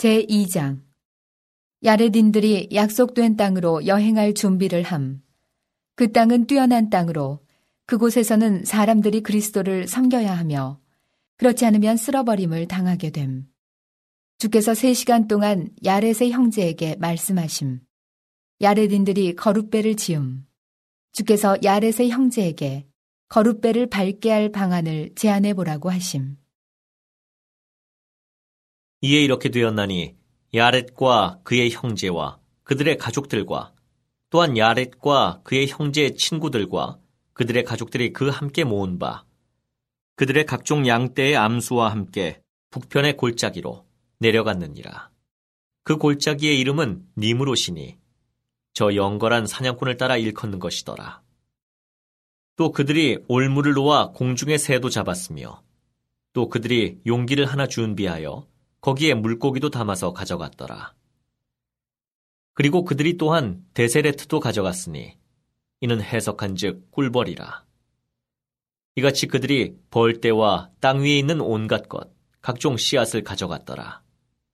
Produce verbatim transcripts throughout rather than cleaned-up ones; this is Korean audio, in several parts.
제이 장. 야레딘들이 약속된 땅으로 여행할 준비를 함. 그 땅은 뛰어난 땅으로 그곳에서는 사람들이 그리스도를 섬겨야 하며 그렇지 않으면 쓸어버림을 당하게 됨. 주께서 세 시간 동안 야렛의 형제에게 말씀하심. 야레딘들이 거룻배를 지음. 주께서 야렛의 형제에게 거룻배를 밟게 할 방안을 제안해 보라고 하심. 이에 이렇게 되었나니 야렛과 그의 형제와 그들의 가족들과 또한 야렛과 그의 형제의 친구들과 그들의 가족들이 그 함께 모은 바 그들의 각종 양떼의 암수와 함께 북편의 골짜기로 내려갔느니라. 그 골짜기의 이름은 니므롯이니 저 영걸한 사냥꾼을 따라 일컫는 것이더라. 또 그들이 올무를 놓아 공중의 새도 잡았으며 또 그들이 용기를 하나 준비하여 거기에 물고기도 담아서 가져갔더라. 그리고 그들이 또한 데세레트도 가져갔으니 이는 해석한즉 꿀벌이라. 이같이 그들이 벌떼와 땅 위에 있는 온갖 것 각종 씨앗을 가져갔더라.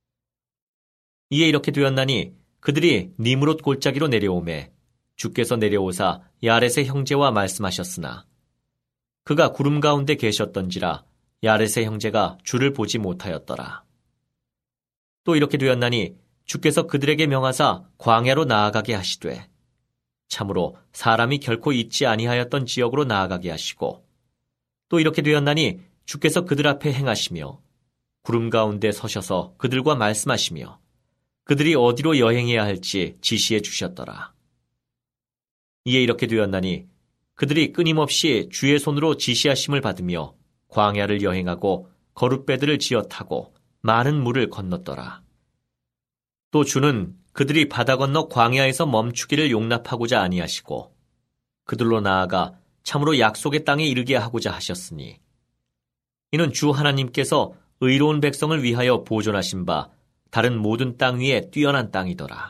이에 이렇게 되었나니 그들이 니므롯 골짜기로 내려오매 주께서 내려오사 야렛의 형제와 말씀하셨으나 그가 구름 가운데 계셨던지라 야렛의 형제가 주를 보지 못하였더라. 또 이렇게 되었나니 주께서 그들에게 명하사 광야로 나아가게 하시되 참으로 사람이 결코 있지 아니하였던 지역으로 나아가게 하시고 또 이렇게 되었나니 주께서 그들 앞에 행하시며 구름 가운데 서셔서 그들과 말씀하시며 그들이 어디로 여행해야 할지 지시해 주셨더라. 이에 이렇게 되었나니 그들이 끊임없이 주의 손으로 지시하심을 받으며 광야를 여행하고 거룻배들을 지어 타고 많은 물을 건넜더라. 또 주는 그들이 바다 건너 광야에서 멈추기를 용납하고자 아니하시고 그들로 나아가 참으로 약속의 땅에 이르게 하고자 하셨으니 이는 주 하나님께서 의로운 백성을 위하여 보존하신 바 다른 모든 땅 위에 뛰어난 땅이더라.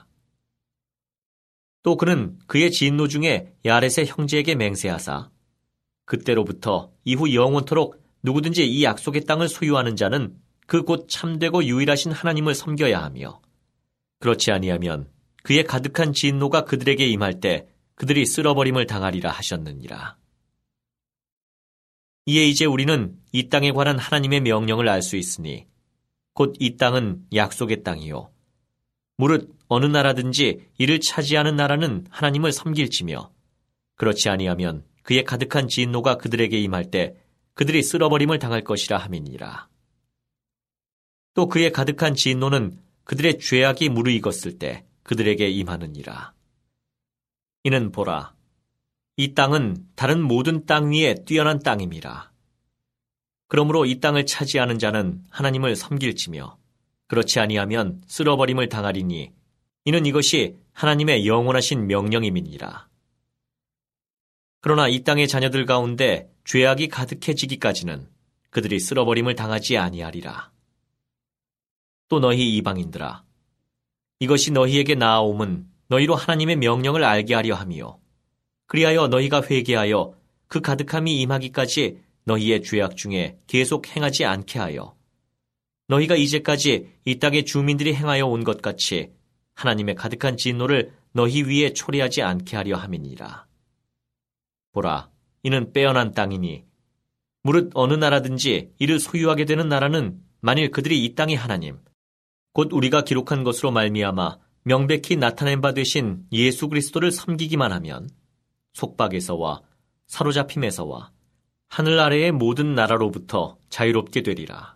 또 그는 그의 진노 중에 야렛의 형제에게 맹세하사 그때로부터 이후 영원토록 누구든지 이 약속의 땅을 소유하는 자는 그 곧 참되고 유일하신 하나님을 섬겨야 하며 그렇지 아니하면 그의 가득한 진노가 그들에게 임할 때 그들이 쓸어버림을 당하리라 하셨느니라. 이에 이제 우리는 이 땅에 관한 하나님의 명령을 알 수 있으니 곧 이 땅은 약속의 땅이요 무릇 어느 나라든지 이를 차지하는 나라는 하나님을 섬길지며 그렇지 아니하면 그의 가득한 진노가 그들에게 임할 때 그들이 쓸어버림을 당할 것이라 함이니라. 또 그의 가득한 진노는 그들의 죄악이 무르익었을 때 그들에게 임하느니라. 이는 보라, 이 땅은 다른 모든 땅 위에 뛰어난 땅임이라. 그러므로 이 땅을 차지하는 자는 하나님을 섬길지며 그렇지 아니하면 쓸어버림을 당하리니 이는 이것이 하나님의 영원하신 명령임이니라. 그러나 이 땅의 자녀들 가운데 죄악이 가득해지기까지는 그들이 쓸어버림을 당하지 아니하리라. 또 너희 이방인들아, 이것이 너희에게 나아옴은 너희로 하나님의 명령을 알게 하려 함이요 그리하여 너희가 회개하여 그 가득함이 임하기까지 너희의 죄악 중에 계속 행하지 않게 하여 너희가 이제까지 이 땅의 주민들이 행하여 온 것 같이 하나님의 가득한 진노를 너희 위에 초래하지 않게 하려 함이니라. 보라, 이는 빼어난 땅이니 무릇 어느 나라든지 이를 소유하게 되는 나라는 만일 그들이 이 땅의 하나님 곧 우리가 기록한 것으로 말미암아 명백히 나타낸 바 되신 예수 그리스도를 섬기기만 하면 속박에서와 사로잡힘에서와 하늘 아래의 모든 나라로부터 자유롭게 되리라.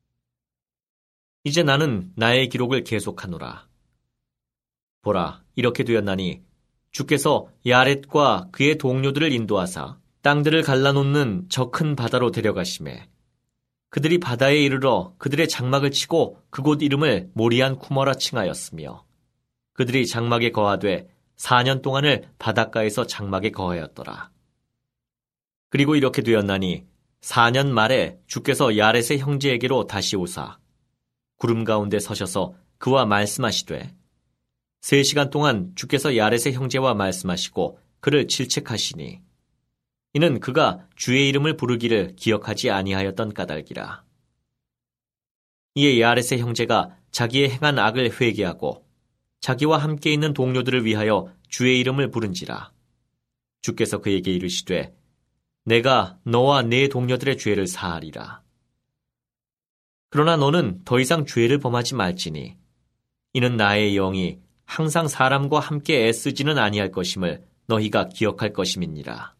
이제 나는 나의 기록을 계속하노라. 보라, 이렇게 되었나니 주께서 야렛과 그의 동료들을 인도하사 땅들을 갈라놓는 저 큰 바다로 데려가시매 그들이 바다에 이르러 그들의 장막을 치고 그곳 이름을 모리안 쿠머라 칭하였으며 그들이 장막에 거하되 사 년 동안을 바닷가에서 장막에 거하였더라. 그리고 이렇게 되었나니 사 년 말에 주께서 야렛의 형제에게로 다시 오사 구름 가운데 서셔서 그와 말씀하시되 세 시간 동안 주께서 야렛의 형제와 말씀하시고 그를 질책하시니 이는 그가 주의 이름을 부르기를 기억하지 아니하였던 까닭이라. 이에 야렛의 형제가 자기의 행한 악을 회개하고 자기와 함께 있는 동료들을 위하여 주의 이름을 부른지라. 주께서 그에게 이르시되 내가 너와 네 동료들의 죄를 사하리라. 그러나 너는 더 이상 죄를 범하지 말지니 이는 나의 영이 항상 사람과 함께 애쓰지는 아니할 것임을 너희가 기억할 것임이니라.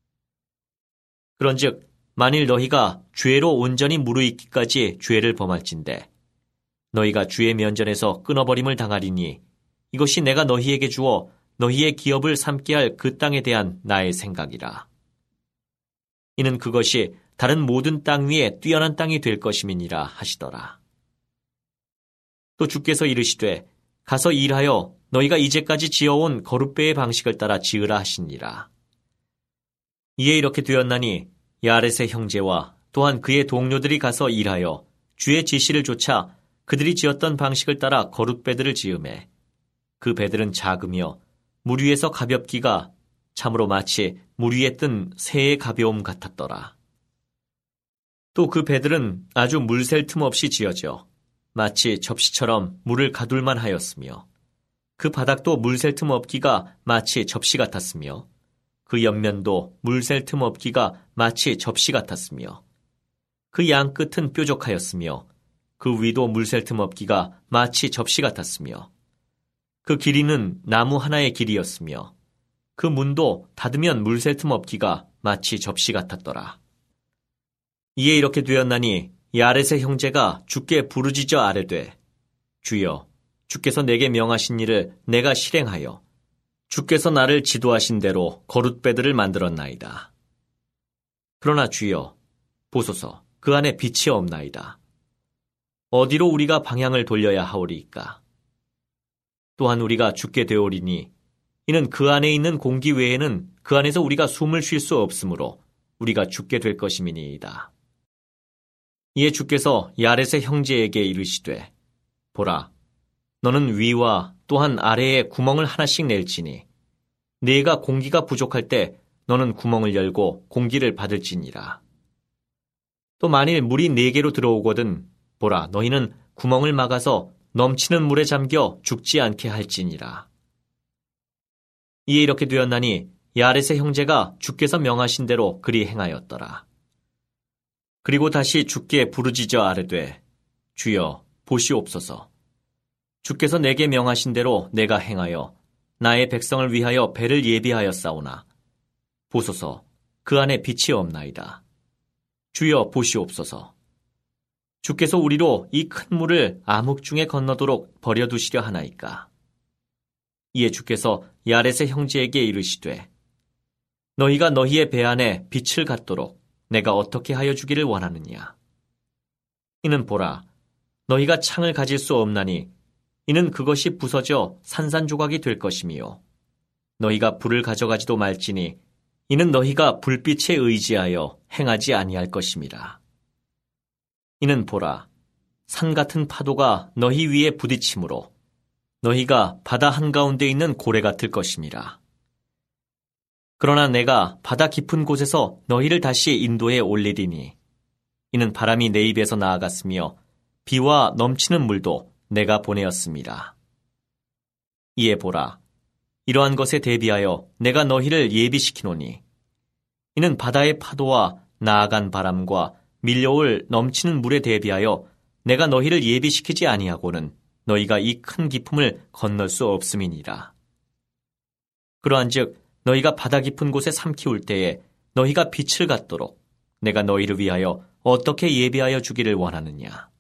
그런즉 만일 너희가 죄로 온전히 무르익기까지 죄를 범할진대 너희가 주의 면전에서 끊어버림을 당하리니 이것이 내가 너희에게 주어 너희의 기업을 삼게 할 그 땅에 대한 나의 생각이라. 이는 그것이 다른 모든 땅 위에 뛰어난 땅이 될 것임이니라 하시더라. 또 주께서 이르시되 가서 일하여 너희가 이제까지 지어온 거룻배의 방식을 따라 지으라 하시니라. 이에 이렇게 되었나니 야렛의 형제와 또한 그의 동료들이 가서 일하여 주의 지시를 좇아 그들이 지었던 방식을 따라 거룻배들을 지으매 그 배들은 작으며 물 위에서 가볍기가 참으로 마치 물 위에 뜬 새의 가벼움 같았더라. 또 그 배들은 아주 물샐 틈 없이 지어져 마치 접시처럼 물을 가둘만 하였으며 그 바닥도 물샐 틈 없기가 마치 접시 같았으며 그 옆면도 물샐 틈 없기가 마치 접시 같았으며 그 양 끝은 뾰족하였으며 그 위도 물샐 틈 없기가 마치 접시 같았으며 그 길이는 나무 하나의 길이였으며 그 문도 닫으면 물샐 틈 없기가 마치 접시 같았더라. 이에 이렇게 되었나니 야렛의 형제가 주께 부르짖어 아뢰되 주여 주께서 내게 명하신 일을 내가 실행하여 주께서 나를 지도하신 대로 거룻배들을 만들었나이다. 그러나 주여 보소서 그 안에 빛이 없나이다. 어디로 우리가 방향을 돌려야 하오리이까? 또한 우리가 죽게 되오리니 이는 그 안에 있는 공기 외에는 그 안에서 우리가 숨을 쉴 수 없으므로 우리가 죽게 될 것임이니이다. 이에 주께서 야렛의 형제에게 이르시되 보라 너는 위와 또한 아래에 구멍을 하나씩 낼지니 네가 공기가 부족할 때 너는 구멍을 열고 공기를 받을지니라. 또 만일 물이 네 개로 들어오거든 보라 너희는 구멍을 막아서 넘치는 물에 잠겨 죽지 않게 할지니라. 이에 이렇게 되었나니 야렛의 형제가 주께서 명하신 대로 그리 행하였더라. 그리고 다시 주께 부르짖어 아뢰되 주여 보시옵소서 주께서 내게 명하신 대로 내가 행하여 나의 백성을 위하여 배를 예비하였사오나 보소서 그 안에 빛이 없나이다. 주여 보시옵소서 주께서 우리로 이 큰 물을 암흑 중에 건너도록 버려두시려 하나이까. 이에 주께서 야렛의 형제에게 이르시되 너희가 너희의 배 안에 빛을 갖도록 내가 어떻게 하여 주기를 원하느냐. 이는 보라 너희가 창을 가질 수 없나니 이는 그것이 부서져 산산조각이 될 것이미요 너희가 불을 가져가지도 말지니 이는 너희가 불빛에 의지하여 행하지 아니할 것임이라. 이는 보라 산 같은 파도가 너희 위에 부딪히므로 너희가 바다 한가운데 있는 고래 같을 것임이라. 그러나 내가 바다 깊은 곳에서 너희를 다시 인도에 올리리니 이는 바람이 내 입에서 나아갔으며 비와 넘치는 물도 내가 보내었습니다. 이에 보라 이러한 것에 대비하여 내가 너희를 예비시키노니 이는 바다의 파도와 나아간 바람과 밀려올 넘치는 물에 대비하여 내가 너희를 예비시키지 아니하고는 너희가 이 큰 기품을 건널 수 없음이니라. 그러한즉 너희가 바다 깊은 곳에 삼키울 때에 너희가 빛을 갖도록 내가 너희를 위하여 어떻게 예비하여 주기를 원하느냐.